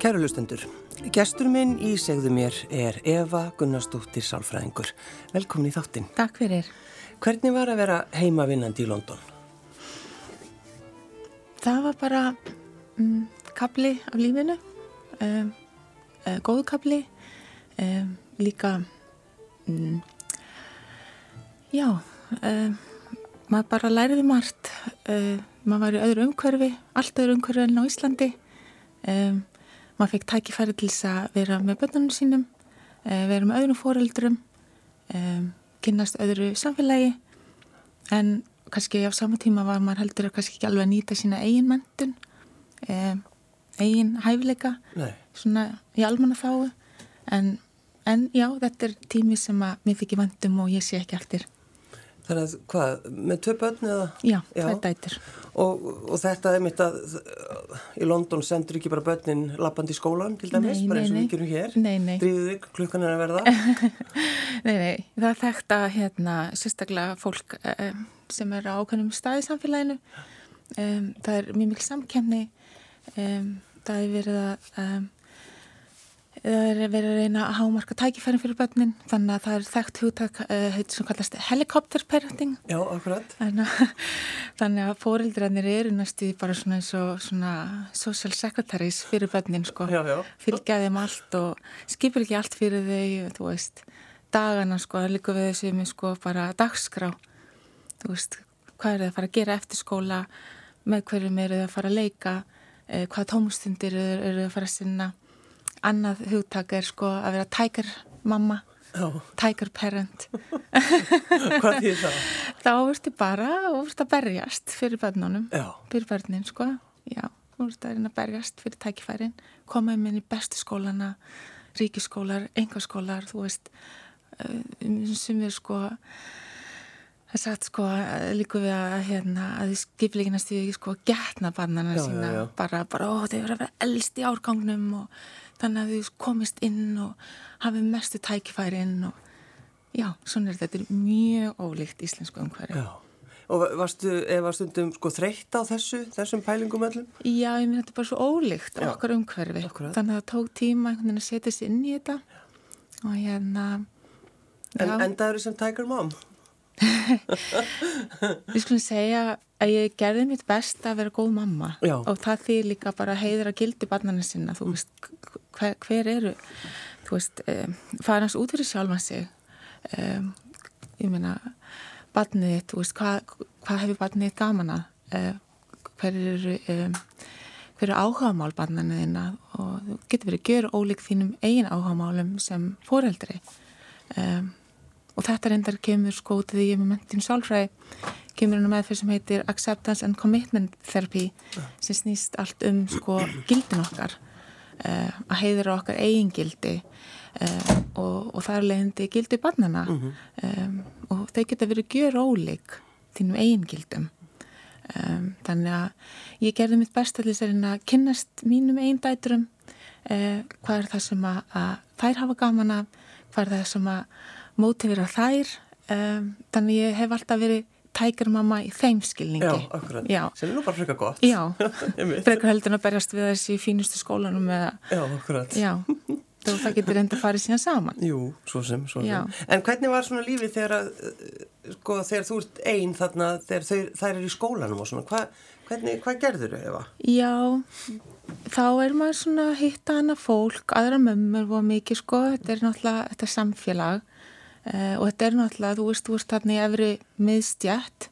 Kæru hlustendur, gestur minn í Segðu mér er Eva Gunnarsdóttir sálfræðingur. Velkomin í þáttinn. Takk fyrir. Hvernig var að vera heimavinnandi í London? Það var bara kafli af lífinu, góðu kafli, líka, maður bara læriði margt, maður var í öðru umhverfi, allt öðru umhverfi en á Íslandi, maður fekk tækifæri til þess að vera með börnunum sínum, vera með öðrum foreldrum, kynnast öðru samfélagi, en kannski á sama tíma var maður heldur að kannski ekki alveg að nýta sína eigin menntun, eigin hæfileika, svona í almannaþágu, en já, þetta er tími sem að mér þykir vænt um og ég sé ekki eftir. Þannig að hvað, með 2 börn eða? Já, 2 dætur. Og þetta er mitt að í London sendur ekki bara börnin lappandi í skólan til dæmis, bara eins og við gerum hér? Nei. Drífðu þig, klukkan er að verða? Nei, það er þekkt að sérstaklega fólk sem er á ákveðnum stað í samfélaginu, það er mjög mikil samkeppni, það er verið að reyna að hámarka tækifærin fyrir börnin, þannig að það er þekkt hugtak sem kallast helikopterparenting. Já, akkurat. Þannig að foreldrarnir eru næstu bara svona eins og svona social secretaries fyrir börnin, sko. Já. Fylgja þeim allt og skipur ekki allt fyrir þau, þú veist, dagana, sko, líka við þessu með, sko, bara dagskrá. Þú veist, hvað er það að fara að gera eftir skóla, með hverjum eru það að fara að leika, hvaða tómstundir eru það að fara að sinna. Annað hugtak er, sko, að vera tiger mamma, tiger parent. Hvað þýðir það? Þá ertu bara að berjast fyrir börnunum, fyrir börnin, sko. Já, þú ertu að reyna að berjast fyrir tækifærin, koma inn í bestu skólana, ríkisskólar, einkaskólar, þú veist, sem er, sko, það er sagt, sko, líka við að þið skipleginast því, sko, getna barnana sína, bara, þau eru að vera elst í árgangnum og þannig að þau komist inn og hafið mestu tækifæri inn og já, svona er þetta mjög ólíkt íslensku umhverfi. Já, og varstu stundum, sko, þreytt á þessum pælingum öllum? Já, ég myndi þetta bara svo ólíkt okkar umhverfi. Akkurat. Þannig að það tók tíma einhvern veginn að setja sig inn í þetta og En endaður sem tiger mom? Við skulum segja að ég gerði mitt best að vera góð mamma. Já. Og það þýðir líka bara heiður að gildi barnana sinna, þú veist, hver eru, þú veist, fara hans út fyrir sjálfan sig, ég meina, barnið þitt, þú veist, hvað hefur barnið þitt gaman að, hver eru áhugamál barnana þína og þú getur verið gjör ólík þínum eigin áhugamálum sem foreldri. Og þetta reyndar kemur, sko, til því ég með menntun sálfræði, kemur með fyrir sem heitir Acceptance and Commitment Therapy, sem snýst allt sko, gildin okkar, að heiðra okkar eigin gildi og það er leiðandi gildi barnana og þau geta verið gjör ólík þínum eigin gildum. Þannig að ég gerði mitt besta til þess að kynnast mínum eigin dæturum, hvað er það sem að þær hafa gaman að, hvað er það sem að mótivera þær, þannig ég hef alltaf verið tækjarmamma í þeim skilningi. Já, akkurat. Já. Sem er nú bara frekar gott. Já, frekar heldur að berjast við þessi í fínustu skólanum eða... Já, akkurat. Já, það getur enda að fara síðan saman. Jú, svo sem. En hvernig var svona lífið þegar þú ert ein þarna, þegar þær eru í skólanum og svona, hvað gerður þau, Eva? Já, þá er maður svona að hitta hana fólk, aðra mömmur og mikið, sko, þetta er náttúrulega, þetta er samfélag. Og þetta er náttúrulega, þú veist þarna í efri miðstjætt,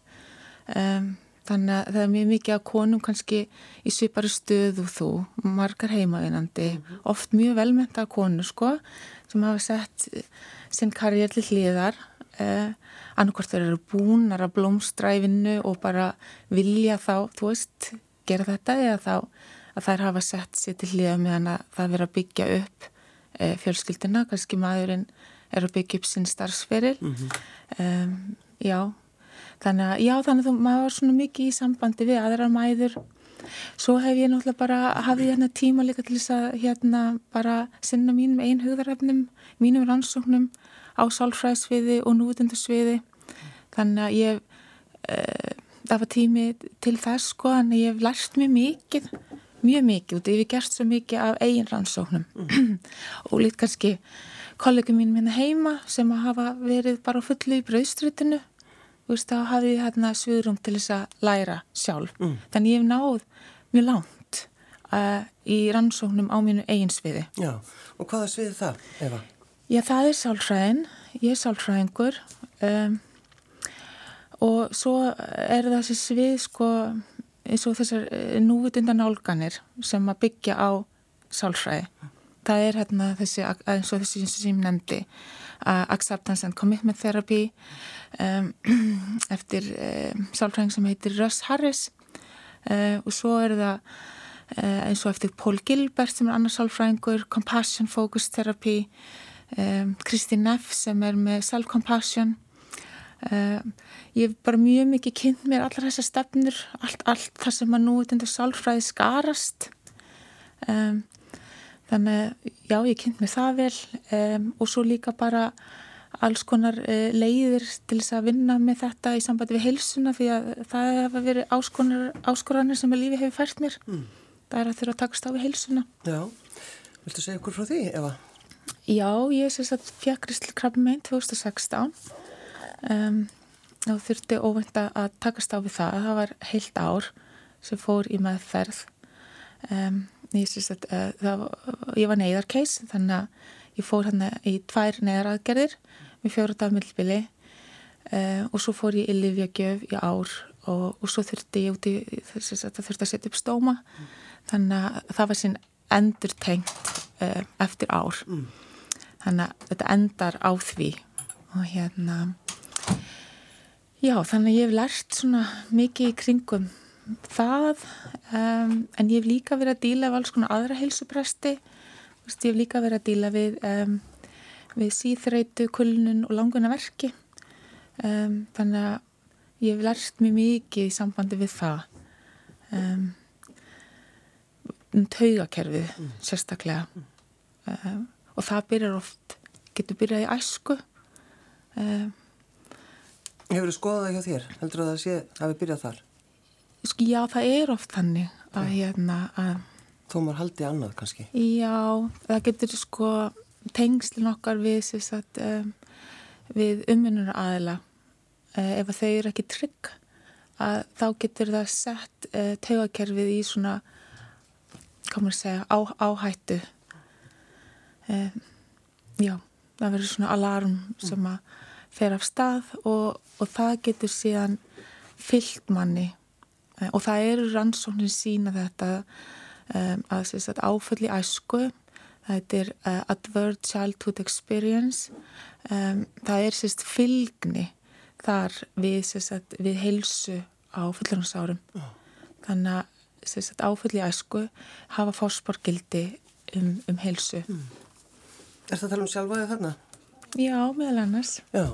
þannig að það er mjög mikið af konum kannski í svipari stöðu þú, margar heimavinnandi, oft mjög velmenntar konur, sko, sem hafa sett sinn karriér til hliðar, annarkvort þeir eru búnar að blómstra í vinnu og bara vilja þá, þú veist, gera þetta eða þá að þær hafa sett sér til hliðar meðan að það vera að byggja upp fjölskyldina, kannski maðurinn er að byggja upp sinn starfsferil. Já, þannig að maður var svona mikið í sambandi við aðrar mæður. Svo hef ég náttúrulega bara hafið tíma líka til þess að bara sinna mínum eigin hugðarefnum, mínum rannsóknum á sálfræðisviði og núvitundasviði. Þannig að það var tími til þess, sko, en ég hef lært mjög mikið mjög mikið út, ég hef gert svo mikið af eigin rannsóknum og lít kannski kollegum mínum hérna heima sem að hafa verið bara fullu í brauðstritinu, þú veist, þá hafði ég hérna sviðrum til þess að læra sjálf. Þannig ég hef náð mjög langt í rannsóknum á mínu eigin sviði. Já, og hvaða sviði það, Eva? Já, það er sálfræðin, ég er sálfræðingur og svo er það þessi svið sko eins og þessar núvitundan nálganir sem að byggja á sálfræði. Það er hérna þessi, eins og þessi sem ég nefndi, acceptance and commitment therapy eftir sálfræðing sem heitir Russ Harris og svo er það eins og eftir Paul Gilbert sem er annar sálfræðingur, compassion focused therapy, Kristín Neff sem er með self-compassion. Ég hef bara mjög mikið kynnt mér allar þessar stefnur, allt það sem að nú þetta sálfræði skarast. Þannig, já, ég kynnt mér það vel og svo líka bara alls konar leiðir til þess að vinna með þetta í sambandi við heilsuna því að það hafa verið áskoranir sem að lífi hefur fært mér. Það er að þurfa að takast á við heilsuna. Já, viltu segja okkur frá því, Eva? Já, ég fékk ristilkrabbamein 2016 og þurfti óvænt að takast á við það. Það var heilt ár sem fór í meðferð. Ég var neyðarkeis, þannig að ég fór hérna í 2 neyðaraðgerðir með 4 daga millibili og svo fór ég í lyfjagjöf í ár og svo þurfti ég þurfti að setja upp stóma. Þannig að það var sín endurtengt eftir ár. Þannig að þetta endar á því og hérna já, þannig að ég hef lært svona mikið í kringum það en ég hef líka verið að díla við alls konar aðra heilsubresti. Ég hef líka verið að díla við síþreytu, kulnun og langvinnaverki. Þannig að ég hef lært mjög mikið í sambandi við það. Taugakerfið sérstaklega og það getur byrjað í æsku. Hefurðu skoðað það hjá þér? Heldur að það hafi byrjað þar? Já, það er oft þannig að þó maður haldi annað kannski? Já, það getur tengslin okkar við við umönnunaraðila ef að þau eru ekki trygg að þá getur það sett taugakerfið í svona áhættu. Já, það verður svona alarm sem að fer af stað og það getur síðan fylgt manni og það eru rannsóknir sína þetta að áföll í æsku, það er Adverse Childhood Experience, það er fylgni þar við heilsu á fullorðinsárum. Þannig að áföll í æsku hafa fórsporgildi heilsu. Er það að tala sjálfvæði þarna? Já, meðal annars. Já.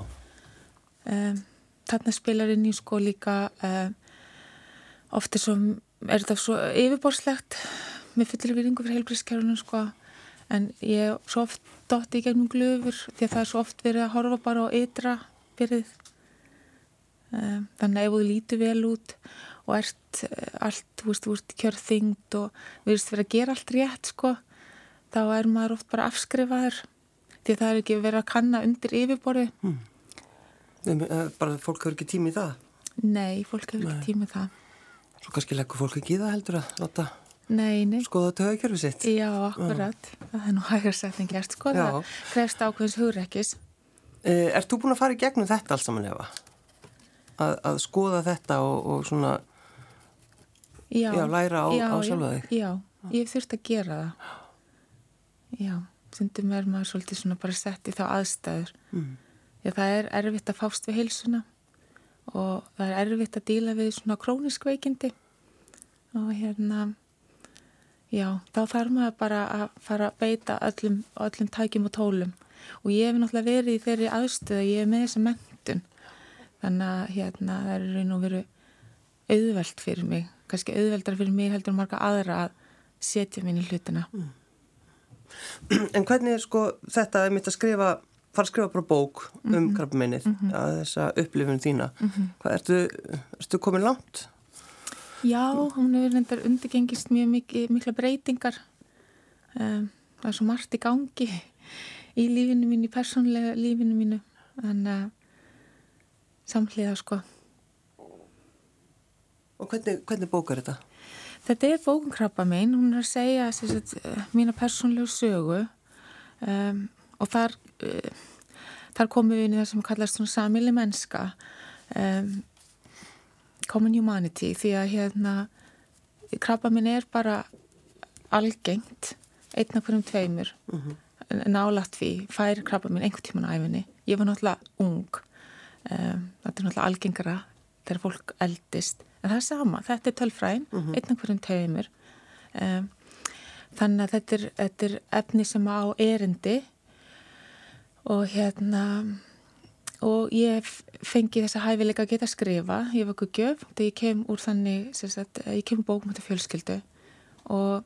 Þarna spilar inn í líka oft er þetta svo yfirborðslegt með fullri virðingu fyrir heilbrigðiskerfinu en ég svo oft dotti í gegnum glufur því að það er svo oft verið að horfa bara á ytra byrðið. Þannig að ef þú lítur vel út og ert allt, þú ert kjörþyngd og virðist verið að gera allt rétt þá er maður oft bara afskrifaður því að það er ekki verið að kanna undir yfirborði. Bara fólk hefur ekki tími í það? Nei, fólk hefur ekki tími í það. Svo kannski leggur fólk ekki í það heldur að láta Nei. Skoða taugakerfið sitt? Já, akkurat. Það er nú hægara sagt en gert. Það krefst ákveðins hugrekkis. Ert þú búin að fara í gegnum þetta alls saman, Eva? Að skoða þetta og svona læra á sjálfa þig? Já, ég hef þurft að gera það. Já, stundum er maður svolítið svona bara sett í þá aðstæður. Já, það er erfitt að fást við heilsuna og það er erfitt að díla við svona krónísk veikindi og þá þarf maður bara að fara að beita öllum tækjum og tólum og ég hef náttúrulega verið í þeirri aðstöðu að ég er með þessa menntun þannig að það er raun og veru auðvelt fyrir mig, kannski auðveldar fyrir mig heldur marga aðra að setja minni hlutina. En hvernig er þetta að mitt að fara að skrifa bara bók krabbameinið að þessa upplifun þína? Hvað ertu komin langt? Já, hún hefur reyndar undirgengist mjög mikla breytingar. Það er svo margt í gangi í lífinu mínu, í persónulega lífinu mínu. Þannig að samhliða, sko. Og hvernig bók er þetta? Þetta er bók krabbamein. Hún er að segja mína persónulegu sögu og þar komum við inn í það sem kallast svona sameiginleg mennska, common humanity, því að krabbamein er bara algengt, einn af hverjum tveimur, nálægt því, fær krabbamein einhvern tímann á ævinni. Ég var náttúrulega ung, þetta er náttúrulega algengara þegar fólk eldist, en það er sama, þetta er tölfræðin, einn af hverjum tveimur. Þannig að þetta er efni sem á erindi og og ég fengi þessa hæfileika að geta skrifa. Ég var guðgjöf, þegar ég kem úr þannig, ég kem úr bókmennta-fjölskyldu og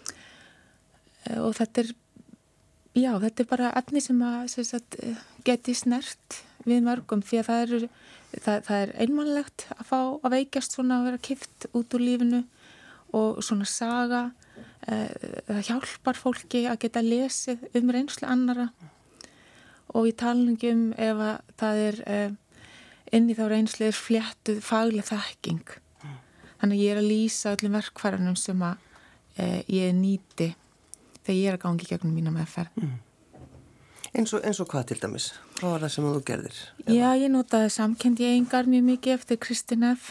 þetta er bara efni sem að geti snert við mörgum, því að það er einmannlegt að fá að veikjast svona, að vera kippt út úr lífinu og svona saga, það hjálpar fólki að geta lesið reynslu annarra. Og ég tala um ef að það er inn í þá reynslu er fléttuð fagleg þekking. Þannig að ég er að lýsa öllum verkfæranum sem að ég nýti þegar ég er að gangi gegnum mína meðferð. Eins og hvað til dæmis? Hvað var það sem þú gerðir? Já, ég notaði samkennd í eigingar mjög mikið eftir Kristín F.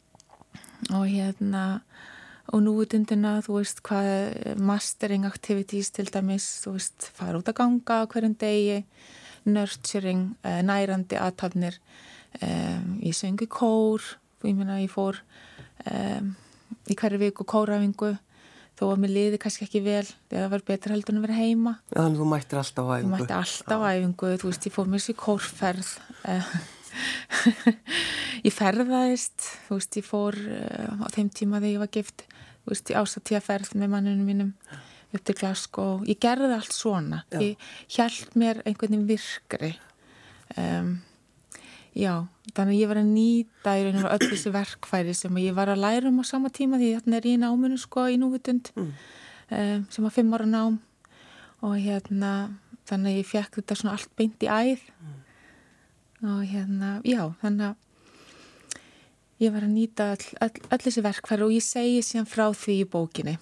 Og núvitundina, þú veist, hvað mastering activities til dæmis, þú veist, fara út að ganga á hverjum degi, nurturing, nærandi athafnir, ég söng í kór, ég fór í hverju viku kóræfingu, þó að mér liði kannski ekki vel, það var betra heldur en að vera heima. Já, þannig þú mættir alltaf á æfingu. Ég mætti alltaf á æfingu, þú veist, ég fór mér sér kórferð, ég ferðaðist, þú veist, ég fór á þeim tíma þegar ég var gift, þú veist, ég ásatíðaferð með mannunum mínum upp til Glasgow. Ég gerði allt svona. Já. Ég hélt mér einhvern veginn virkri. Já, þannig að ég var að nýta í raun og öll þessi verkfæri sem ég var að læra á sama tíma, því þarna er ég í náminu, sko, í núvitund, sem var 5 ára nám og þannig að ég fekk þetta svona allt beint í æð og já, þannig að ég var að nýta öll þessi verkfæri og ég segi síðan frá því í bókinni.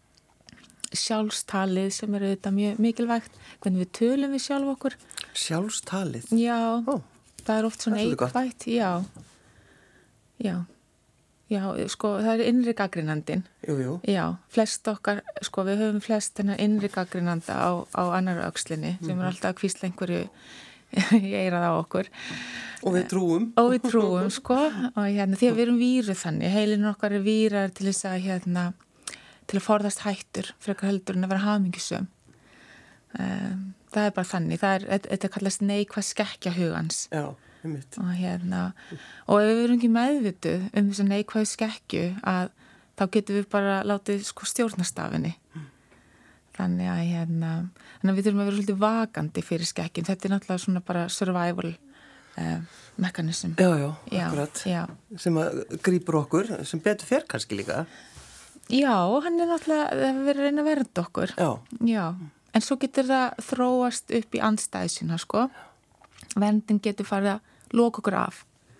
Sjálfstalið sem er auðvitað mjög mikilvægt, hvernig við tölum við sjálf okkur. Sjálfstalið? Já, það er oft svona neikvætt. Já, sko, það er innri gagnrýnandinn. Jú. Já, flest okkar, sko, við höfum flest þennan innri gagnrýnanda á annar öxlinni sem er alltaf að hvísla einhverju í eirað á okkur. Og við trúum. Sko, og því að við erum víruð þannig, heilin okkar er vírar til þess að til að forðast hættur frekar heldur en að vera hamingjusöm. Það er bara þannig, þetta kallast neikvæð skekkja hugans. Já, einmitt. Og ef við erum ekki meðvituð þess að neikvæð skekkju þá getum við bara látið sko stjórnastafinni. Þannig að við þurfum að vera svolítið vakandi fyrir skekkjum. Þetta er náttúrulega svona bara survival mekanism. Já, akkurat. Já. Sem að grípur okkur, sem betur fer kannski líka. Já, hann er náttúrulega, það verður að reyna að vernda okkur. Já. En svo getur það þróast upp í andstæðsina, sko. Verndin getur farið að loka okkur af.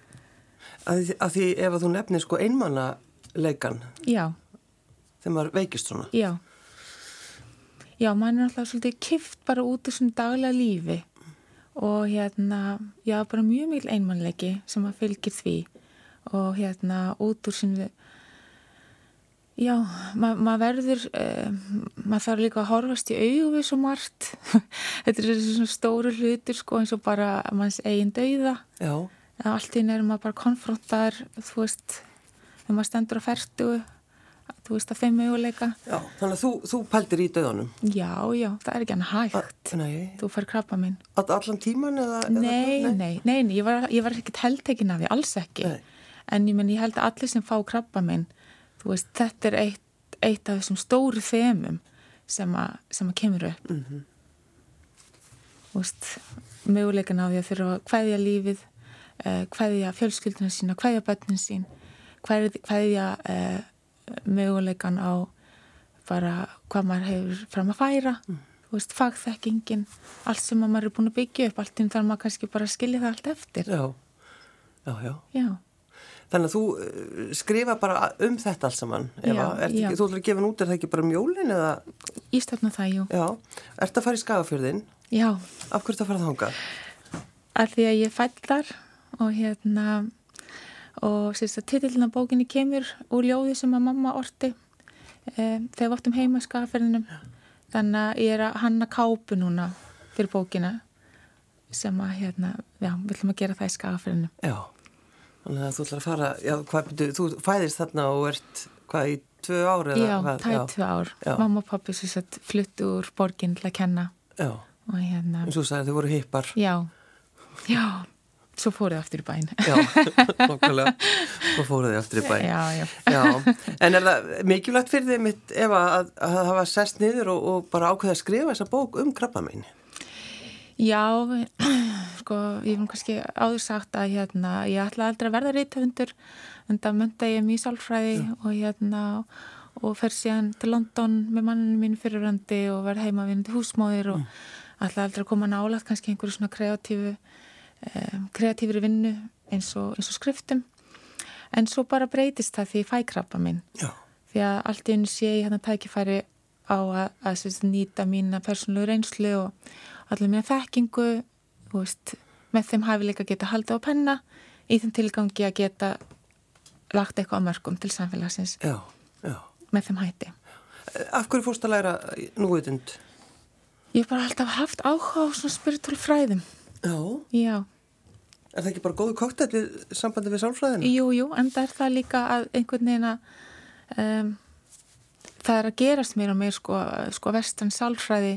Að því ef þú nefnir sko einmannaleikan. Já. Þegar maður veikist svona. Já, maður er náttúrulega svolítið kift bara út úr svona daglega lífi. Og bara mjög mikil einmannleiki sem að fylgir því. Og út úr sinni. Já, maður verður, maður þarf líka að horfast í augu við svo margt. Þetta er svona stóru hlutir, sko, eins og bara manns eigin dauða. Já. Allt í nefnum maður bara konfrontar, þú veist, þegar maður stendur á fertugu, þú veist, að þeim möguleika. Já, þannig að þú pældir í dauðanum? Já, það er ekki hann hægt. Nei. Þú fær krabbamein. Allan tíman eða? Nei, ég var ekkert heldtekin af því, alls ekki. Nei. En ég held að allir sem fá krabbamein, þú veist, þetta er eitt af þessum stóru þemum sem að kemur upp. Þú veist, möguleikan á því að þurfa að kveðja lífið, kveðja fjölskylduna sína, kveðja börnin sín, kveðja möguleikan á bara hvað maður hefur fram að færa, þú veist, fagþekkingin, allt sem maður er búin að byggja upp, allt þar maður kannski bara skilja það allt eftir. Já. Þannig að þú skrifa bara þetta allt saman, Eva. Þú ætlar að gefa út, er það ekki bara Jólin eða? Ég stefna það, jú. Já. Ertu að fara í Skagafjörðinn? Já. Af hverju ertu að fara þangað? Af því að ég fædd þar og sérst að titillinn á bókinni kemur úr ljóði sem að mamma orti þegar við áttum heima í Skagafjörðinum. Þannig að ég er að hanna kápu núna fyrir bókina sem að við ætlum að gera það í Skagafjörðinum. Já. Þannig að þú ætlar að fara, þú fæðist þarna og ert, í 2 ár eða? Já, tæp 2 ár. Já. Mamma og pappi fluttu úr borginn til að kenna. Já, og en svo sagði þau voru hippar. Já, svo fóruð aftur í bæn. Já, nokkulega, svo fóruð þau aftur í bæn. Já. En er það mikilvægt fyrir þig mitt, Eva, að hafa sest niður og bara ákveða að skrifa þessa bók krabbamein? Já, ég hef kannski áður sagt að ég ætla aldrei að verða rithöfundur en það mennta ég mjög sálfræði og fer síðan til London með manninu mínu fyrirrandi og verð heima vinnandi húsmóðir og ætla aldrei að koma nálægt kannski einhverju svona kreatífri vinnu eins og skriftum en svo bara breytist það því ég fæ krabbamein því að allt í einu sé ég tækifæri á að nýta mína persónulegu reynslu og allir mína þekkingu með þeim hæfileika geta haldið á penna í þeim tilgangi að geta lagt eitthvað á mörkum til samfélagsins með þeim hætti. Af hverju fórstu að læra núvitund? Ég hef bara alltaf haft áhuga á svona spiritual fræðum. Já. Er það ekki bara góðu kokteill við sambandi við sálfræðina? Jú, en það er það líka að einhvern veginn að það er að gerast meira og meira vestræn sálfræði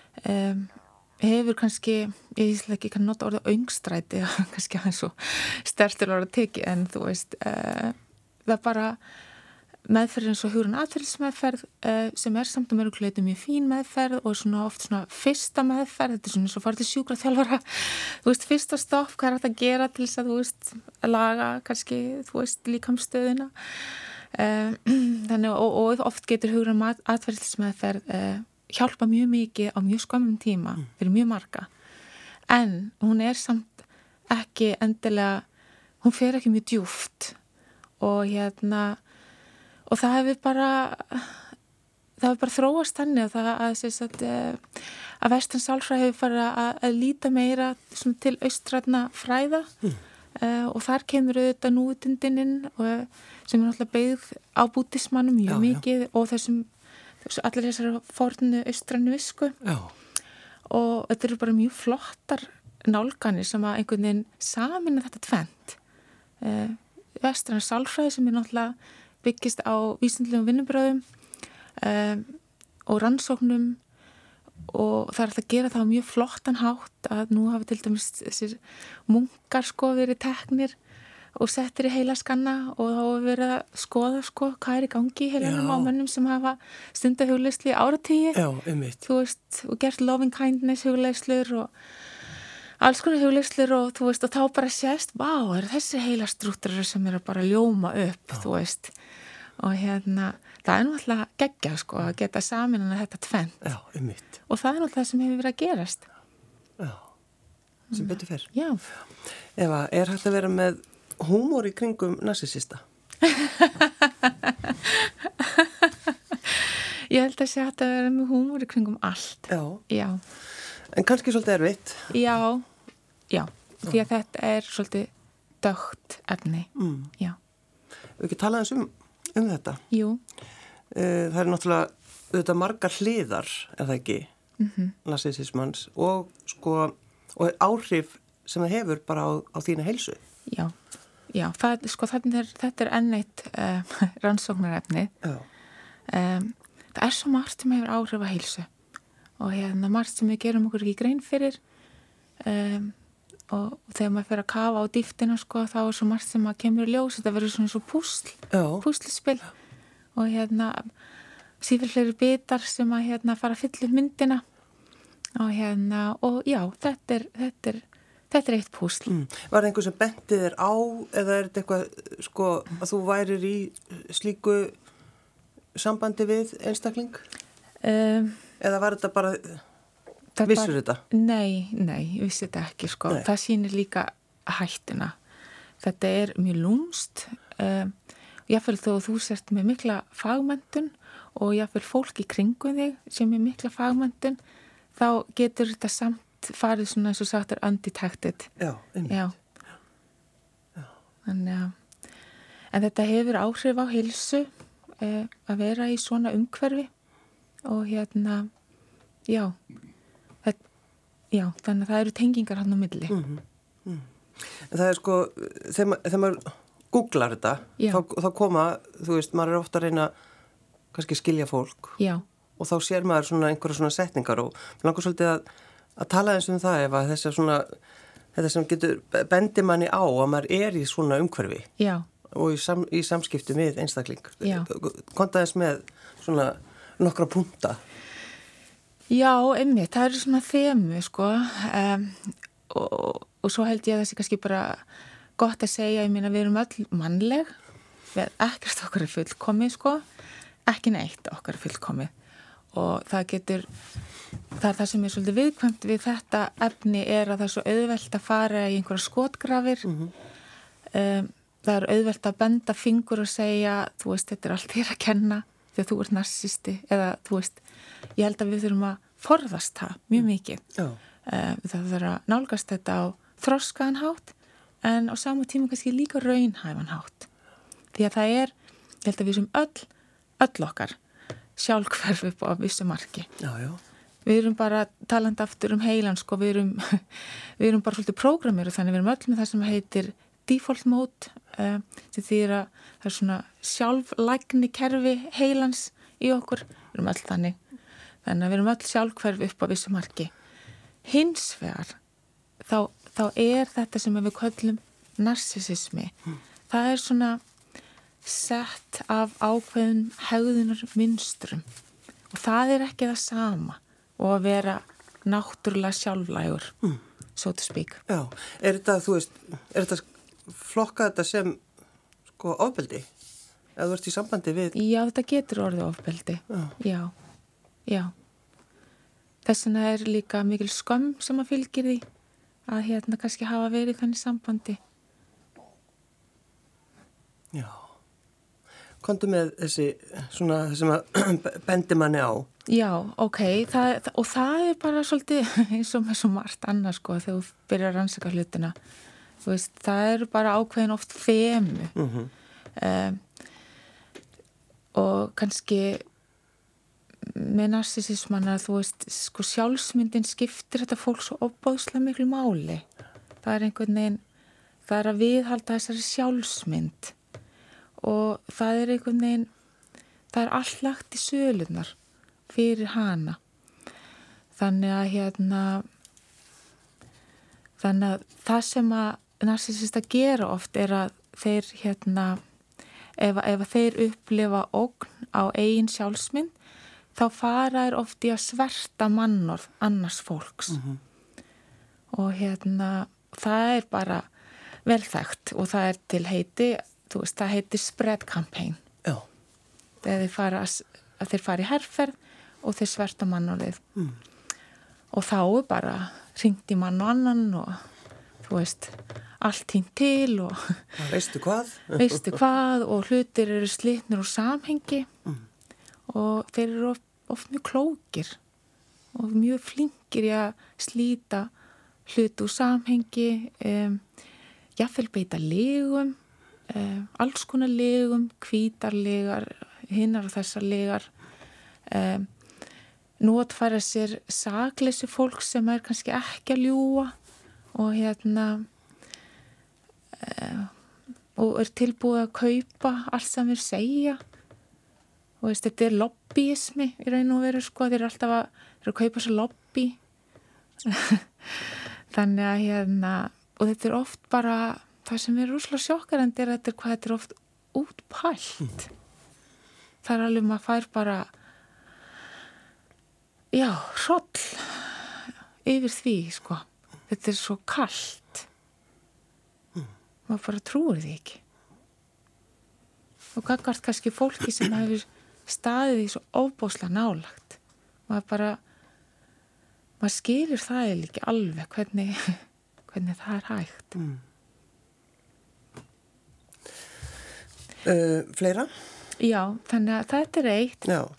hefur kannski, ég ætla ekki að nota orðið öngstræti, kannski aðeins svo stertur orðið teki, en þú veist, það er bara meðferð eins og hugræn atferlismeðferð sem er samt mörguleiti mjög fín meðferð og svona oft svona fyrsta meðferð, þetta er svona eins og farið til sjúkraþjálfara, þú veist, fyrsta stopp, hvað er þetta að gera til þess að, þú veist, að laga kannski, þú veist, líkamsstöðuna. Þannig, og oft getur hugræn atferlismeðferð hjálpa mjög mikið á mjög skömmum tíma fyrir mjög marga en hún er samt ekki endilega, hún fer ekki mjög djúpt og og það hefur bara þróast þannig að vestræn sálfræði hefur farið að líta meira til austræna fræða og þar kemur auðvitað núvitundininn sem er náttúrulega byggð á búddismannum mjög mikið og allir þessari fornu austrænu visku og þetta eru bara mjög flottar nálganir sem að einhvern veginn sameina þetta tvennt vestræna sálfræði sem er náttúrulega byggist á vísindalegum vinnubröðum og rannsóknum og það er að gera það á mjög flottan hátt að nú hafa til dæmis þessir munkar verið teknir og settir í heilaskanna og þá hefur verið að skoða hvað er í gangi í heilanum á mönnum sem hafa stundað hugleiðslu í áratugi. Já, einmitt. Þú veist, og gert loving kindness hugleiðslur og alls konar hugleiðslur og þú veist, og þá bara sést, er þessi heilastrúkturar sem eru bara að ljóma upp, þú veist. Og það er náttúrulega geggjað að geta saman þetta tvennt. Já, einmitt. Og það er náttúrulega það sem hefur verið að gerast. Já, sem betur fer. Já. Eva, er hægt að vera með húmor í kringum narsissista? Ég held að sé hægt að vera með húmor í kringum allt. Já. En kannski svolítið erfitt? Já. Því að þetta er svolítið dögt efni. Já. Við ekki tala eins um þetta? Jú. Það er náttúrulega margar hliðar, er það ekki? Narsissismans og áhrif sem það hefur bara á þína heilsu. Já, þetta er enn eitt rannsóknarefni. Það er svo margt sem hefur áhrif að heilsu og margt sem við gerum okkur ekki grein fyrir og þegar maður fyrir að kafa á dýftina þá er svo margt sem að kemur í ljós, þetta verður svona svo púslispil og sífellt fleiri bitar sem að fara að fylla upp myndina og já, þetta er eitt púsl. Var það einhver sem benti þér á eða er þetta eitthvað að þú værir í slíku sambandi við einstakling? Eða var þetta bara, vissur þetta? Nei, ég vissi þetta ekki, sko. Nei. Það sýnir líka hættuna. Þetta er mjög lúmst. Jáfnvel þó þú sért með mikla fagmenntun og jáfnvel fólk í kringum þig sem er mikla fagmenntun, þá getur þetta samt farið svona eins og sagt er undetected. Já, einmitt. Já. Þannig að, en þetta hefur áhrif á heilsu að vera í svona umhverfi og já, þannig að það eru tengingar hann á milli. En það er sko, þegar maður googlar þetta, þá koma, þú veist, maður er ofta að reyna kannski skilja fólk. Já. Og þá sér maður svona einhverja svona setningar og langar svolítið að tala eins það ef að þetta sem getur bendi manni á að maður er í svona umhverfi. Já. Og í samskipti með einstakling. Já. Konta þess með svona nokkra punta. Já, einmitt, það eru svona þemu, sko, og svo held ég að það sé kannski bara gott að segja, ég meina við erum öll mannleg, við ekkert okkar er fullkomið, sko, ekki neitt okkar er fullkomið og það er það sem er svolítið viðkvæmt við þetta efni er að það er svo auðvelt að fara í einhverja skotgrafir, það er auðvelt að benda fingur og segja, þú veist, þetta er allt þér að kenna þegar þú ert narsisti eða, þú veist, ég held að við þurfum að forðast það mjög mikið. Það þarf að nálgast þetta á þroskaðan hátt en á samu tíma kannski líka raunhæfan hátt. Því að það er, ég held að við sem öll okkar sjálfhverf upp á vissu marki. Já. Við erum bara talandi aftur heilan, sko, við erum bara svolítið prógrameru þannig við erum öll með það sem heitir default mode, sem þýðir að það er svona sjálflægni kerfi heilans í okkur, við erum öll þannig að við erum öll sjálfhverf upp á vissu marki. Hins vegar, þá er þetta sem við köllum narsissismi. Það er svona sett af ákveðum hegðunar mynstrum og það er ekki það sama og að vera náttúrulega sjálflægur, so to speak. Já, er þetta flokka þetta sem sko ofbeldi? Eða þú ert í sambandi við? Já, þetta getur orðið ofbeldi. Já. Þess vegna er líka mikil skömm sem að fylgir því að kannski hafa verið þannig sambandi. Já. Komdu með þessi sem að bendi manni á. Já, ok. Og það er bara svolítið eins og með svo margt annað, sko, þegar þú byrjar að rannsaka hlutina. Þú veist, það eru bara ákveðin oft þemu. Og kannski með narsissisman að þú veist, sko sjálfsmyndin skiptir þetta fólk svo ofboðslega miklu máli. Það er einhvern veginn, það er að viðhalda þessari sjálfsmynd og það er einhvern veginn, það er allt lagt í sölunar fyrir hana. Þannig að það sem að narsissista gera oft er að þeir ef þeir upplifa ógn á eigin sjálfsmynd þá fara er oft í að sverta mannorð annars fólks. Og það er bara velþekkt og það er til heiti, þú veist, það heitir spread campaign. Já. Þegar þeir fara í herferð og þeir sverta mannorðið. Og þá er bara hringt í mann og annan og þú veist, allt tínt til og veistu hvað og hlutir eru slitnir úr samhengi og þeir eru oft mjög klókir og mjög flinkir í að slíta hluti úr samhengi, jafnvel beita legum, alls konar legum, hvítarlegar, hinnar og þessar legar, notfæra sér sakleysi fólk sem er kannski ekki að ljúga og og er tilbúið að kaupa allt sem þeir segja. Og veist, þetta er lobbyismi í raun og veru, sko, þeir eru alltaf að kaupa svo lobby. Þannig að og þetta er oft bara, það sem er rúslega sjokkarandi er að þetta er oft útpælt. Það er alveg maður fær bara, hroll yfir því, sko. Þetta er svo kalt. Maður bara trúir því ekki. Og gagnvart kannski fólki sem hefur staðið í svo óbóðslega nálagt. Maður skilur það ekki alveg hvernig það er hægt. Fleira? Já, þannig að þetta er eitt. Já.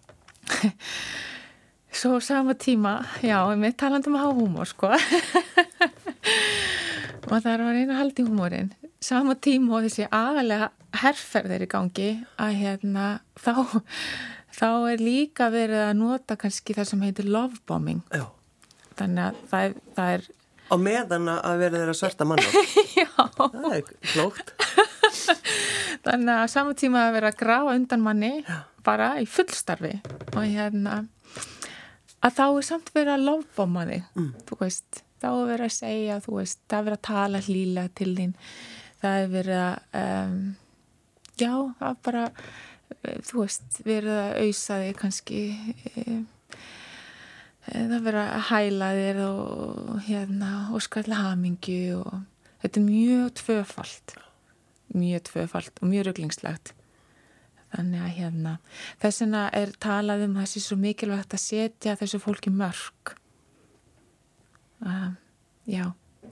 Svo sama tíma, já, við talandum að hafa húmor, sko. Og það var einu haldi húmorinn. Sama tíma og þessi agalega herferðir í gangi að þá er líka verið að nota kannski það sem heitir lovebombing. Já. Þannig að það er... Á meðan að verið þeirra svarta manna. Já. Það er klókt. Þannig að sama tíma að vera að grafa undan manni bara í fullstarfi og að þá er samt verið að lovebomba þig, þú veist, þá er verið að segja, þú veist, það er verið að tala hlýlega til þín, það er verið að, já, það er bara, þú veist, verið að ausa þig kannski, það er verið að hæla þér og skalla hamingju og þetta er mjög tvöfalt og mjög ruglingslegt. Þannig að þess vegna er talað um þessi svo mikilvægt að setja þessu fólki mörk. Já,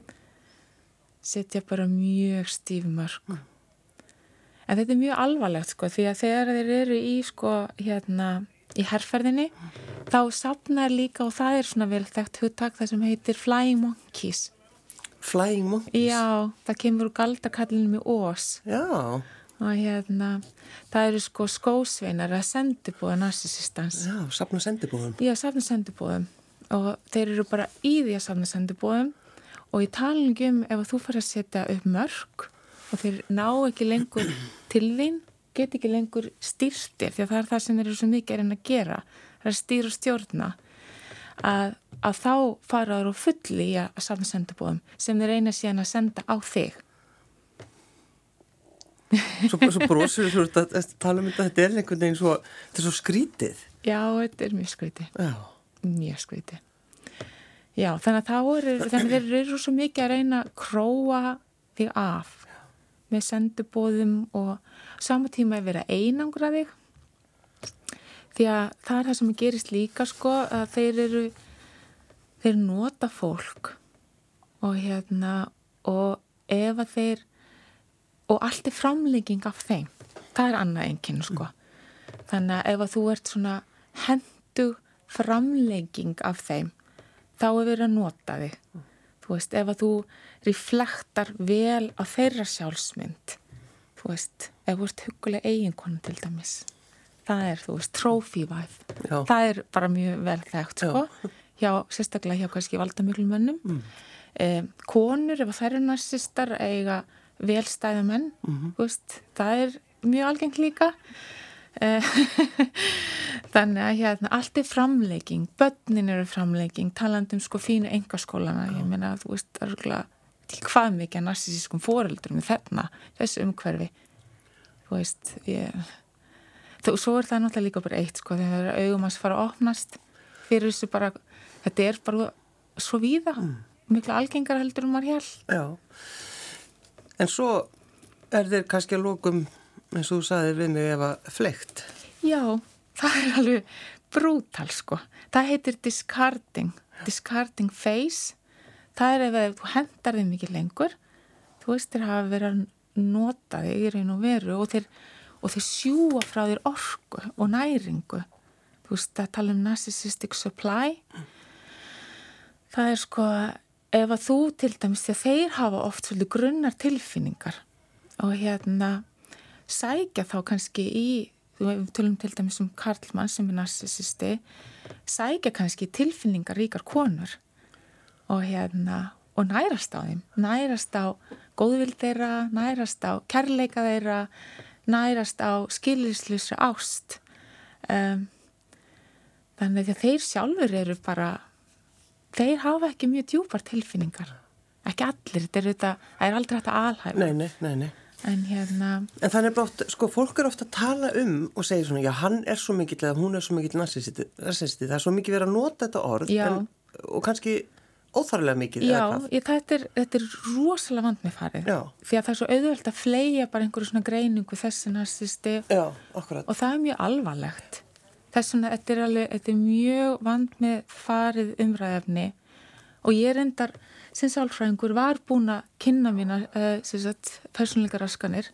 setja bara mjög stíf mörk. En þetta er mjög alvarlegt, sko, því að þegar þeir eru í, sko, í herferðinni, þá safnar líka, og það er svona vel þekkt hugtak, það sem heitir flying monkeys. Flying monkeys? Já, það kemur úr galdrakallinum í Ós. Já. Og það eru sko skósveinar að sendibúða narsissistans. Já, safna sendibúðum. Já, safna sendibúðum. Og þeir eru bara í því að safna sendibúðum og í talingum ef þú fyrir að setja upp mörk og þeir ná ekki lengur til þín, get ekki lengur stýrtir, því að það er það sem þeir eru svo mikið að gera, það er að stýra og stjórna, að þá fara þeir á fulli í að safna sendibúðum sem þeir reyna síðan að senda á þig. Svo brosir þú að tala um þetta er einhvern veginn svo, þetta er svo skrítið. Já, þetta er mjög skrítið. Já. Mjög skrítið. Já, þannig að þeir eru svo mikið að reyna að króa þig af með sendibóðum og sama tíma að vera einangra þig. Því að það er það sem gerist líka, sko, að þeir nota fólk og ef að þeir og allt er framlenging af þeim. Það er annað einkenni, sko. Þannig að ef að þú ert svona hentug framlenging af þeim, þá er verið að nota þig. Þú veist, ef að þú reflektar vel á þeirra sjálfsmynd, þú veist, ef þú ert hugguleg eiginkonu til dæmis, það er, þú veist, trophy wife. Já. Það er bara mjög vel þekkt, sko. Sérstaklega hjá kannski valdamiklum mönnum. Konur, ef þær eru narsistar, eiga velstæða menn, veist, það er mjög algengt líka. Þannig að allt er framlegging, börnin eru framlegging, talandi sko fínu engaskólana, ég meina, þú veist, það er til hvað mikið narsissískum foreldurum þessu umhverfi, þú veist, svo er það náttúrulega líka bara eitt, sko, þegar augum hans fara að opnast fyrir þessu bara, þetta er bara svo víða, miklu algengar heldur maður hér. Já. En svo er þeir kannski að lokum, eins og þú sagðir við mig, ef að fleygt. Já, það er alveg brútal, sko. Það heitir discarding phase. Það er ef þú hendar þeim ekki lengur. Þú veist, þeir hafa verið að nota þig í raun og veru og þeir sjúga frá þér orku og næringu. Þú veist, það tala um narcissistic supply. Það er sko... Ef að þú til dæmis, því að þeir hafa oft svolítið grunnar tilfinningar og sækja þá kannski við tölum til dæmis um karlmann sem er narcissisti, sækja kannski tilfinningar ríkar konur og nærast á þeim, nærast á góðvild þeirra, nærast á kærleika þeirra, nærast á skilyrðislausri ást. Þannig að þeir sjálfur eru bara þeir hafa ekki mjög djúpar tilfinningar. Ekki allir, það er aldrei hægt að alhæfa. Nei. En En þannig brátt, sko, fólk er ofta að tala og segja svona, já, hann er svo mikill eða hún er svo mikill narcissisti. Það er svo mikið verið að nota þetta orð og kannski óþarflega mikið. Þetta er rosalega vandmeðfarið. Því að það er svo auðvelt að fleygja bara einhverju svona greiningu þessi narcissisti. Já, akkurat. Og það er mjög alvarlegt. þess vegna, þetta er mjög vand með farið umræðefni og ég reyndar sem sálfræðingur var búin að kynna mína persónuleika raskanir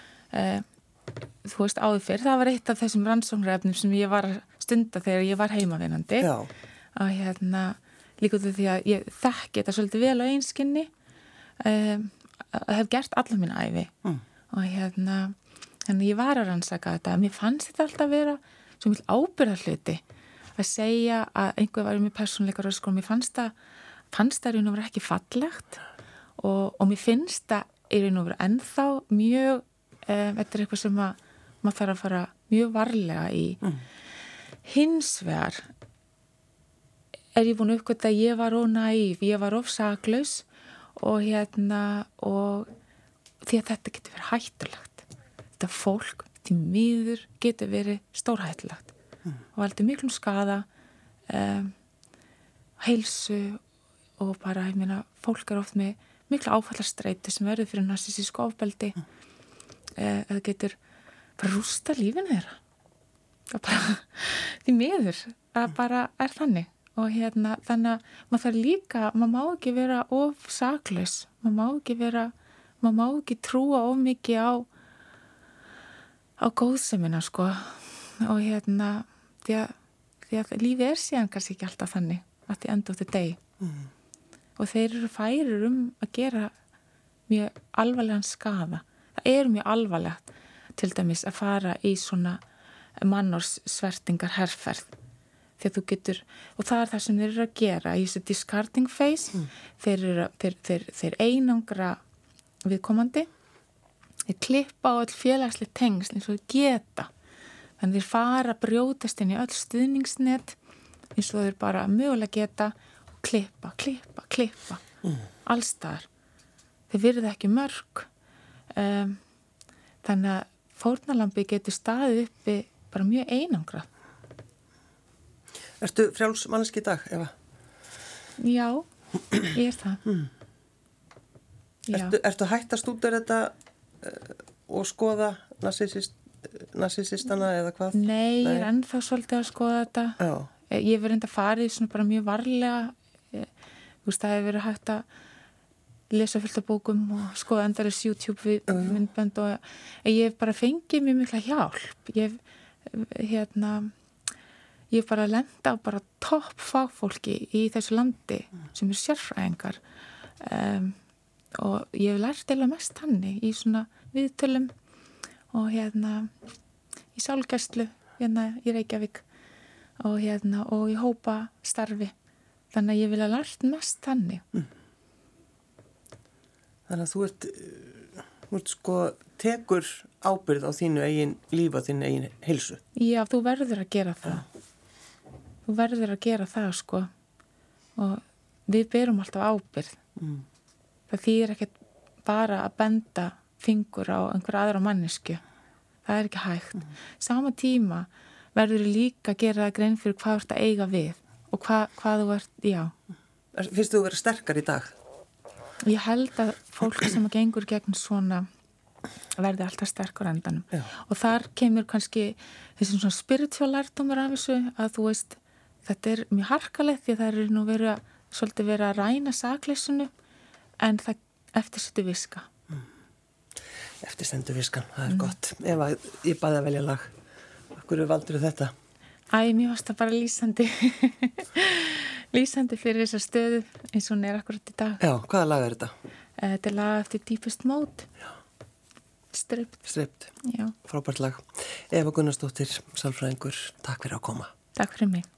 þú veist áður fyrr, það var eitt af þessum rannsóknarefnum sem ég var að stunda þegar ég var heimavinnandi að líka því að ég þekki þetta svolítið vel á einskinni hef gert alla mín ævi og þannig ég var að rannsaka þetta, mér fannst þetta alltaf vera svo mjög ábyrgðarhluti að segja að einhver var með persónuleika röskun, mér fannst það í raun og veru ekki fallegt og mér finnst það í raun og veru ennþá mjög þetta er eitthvað sem maður þarf að fara mjög varlega í. Hins vegar er ég búin að uppgötta að ég var of naív, ég var of saklaus og og því að þetta getur verið hættulegt. Þetta fólk til miður getur verið stórhættulegt og valdi miklum skaða, heilsu og bara, ég meina, fólk er oft með mikla áfallastreitu sem verður fyrir narsistísku ofbeldi eða getur bara rústa lífinu þeirra. Það bara, því miður, það bara er þannig. Og þannig að maður þarf líka, maður má ekki vera of saklaus, maður má ekki trúa of mikið á góðsemina, sko. Og því að lífið er síðan kannski ekki alltaf þannig, at the end of the day. Og þeir eru færir að gera mjög alvarlegan skaða. Það er mjög alvarlegt til dæmis að fara í svona mannorssvertingar herferð því að þú getur, og það er það sem þeir eru að gera í þessu discarding phase þeir einangra viðkomandi, þeir klippa á öll félagsleg tengsl eins og þeir geta, þannig þeir fara að brjótast inn í öll stuðningsnet eins og þeir bara mögulega geta og klippa allstaðar, þeir virða ekki mörg. Þannig að fórnarlambi getur staðið uppi bara mjög einangrað. Ertu frjáls manneski í dag, Eva? Já, ég er það. Ertu hætt að stúdera þetta og skoða narsissistana eða hvað? Nei, ég er ennþá svolítið að skoða þetta. Ég hef reynda farið svona bara mjög varlega. Þú veist, það hefur verið hægt að lesa fullt af bókum og skoða endalaus YouTube myndbönd og ég hef bara fengið mjög mikla hjálp. Ég hef bara lenda á bara topp fagfólki í þessu landi sem er sérfræðingar og ég hef lært eða mest hannig í svona viðtölum og í sálgæslu í Reykjavík og í hópa starfi. Þannig að ég vil að lært mest hannig. Þannig að þú ert sko tekur ábyrgð á þínu eigin líf og þínu eigin heilsu. Já, þú verður að gera það. Þú verður að gera það, sko. Og við berum alltaf ábyrgð. Það þýðir ekkert bara að benda fingur á einhver aðra mannesku. Það er ekki hægt. Sama tíma verður líka að gera það grein fyrir hvað þú ert að eiga við og hvað þú ert, já. Finnst þú vera sterkar í dag? Ég held að fólk sem gengur gegn svona verði alltaf sterkur endanum. Já. Og þar kemur kannski þessi svona spiritual lærdómur af þessu að þú veist, þetta er mjög harkalegt því að það er nú svolítið verið að ræna sakleysinu en það eftirstendur viska. Eftirstendur viskan, það er gott. Eva, ég baði að velja lag. Akkur valdur þetta? Mér varst það bara lýsandi. Lýsandi fyrir þessa stöðu eins og hún er akkurat í dag. Já, hvaða lag er þetta? Þetta er lag eftir Deepest Mode. Já. Stript. Já. Frábært lag. Eva Gunnarsdóttir, sálfræðingur, takk fyrir að koma. Takk fyrir mig.